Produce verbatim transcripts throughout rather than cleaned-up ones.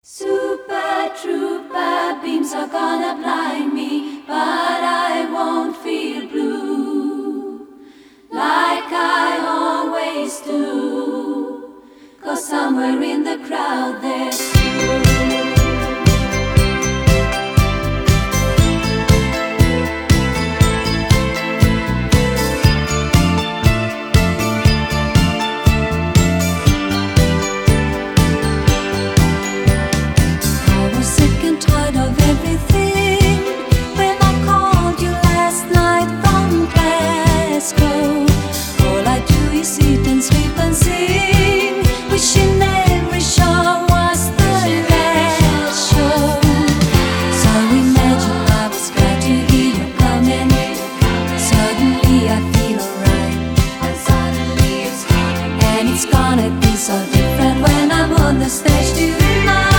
Super trooper beams are gonna blind me, but I won't feel blue like I always do, 'cause somewhere in the crowd there's you. Eat and sleep and sing, wishing every show was the last show. So imagine I was glad to hear you coming. Suddenly I feel alright, and suddenly it's coming. And it's gonna be so different when I'm on the stage tonight.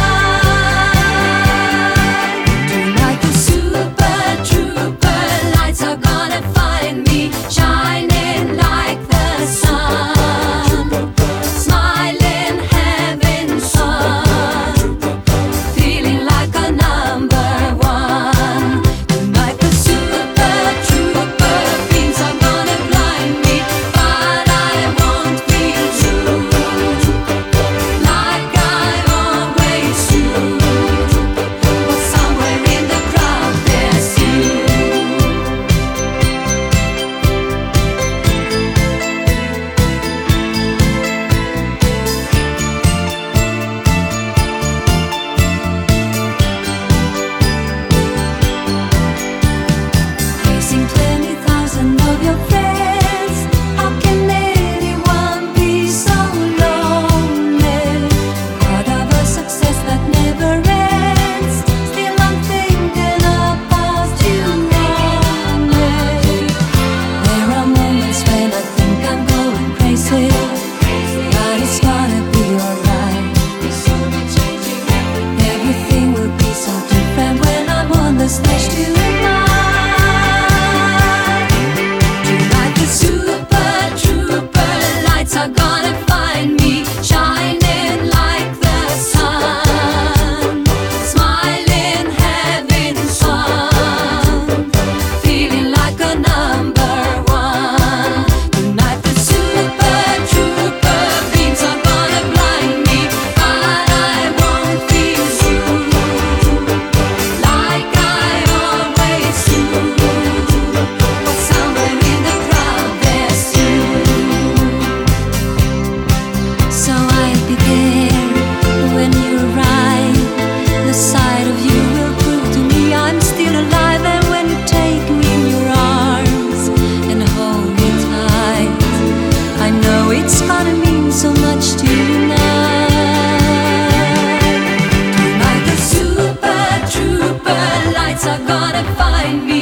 Tonight the super trooper lights are gonna find me shining like the sun. It's gonna mean so much tonight. Tonight the super trooper lights are gonna find me.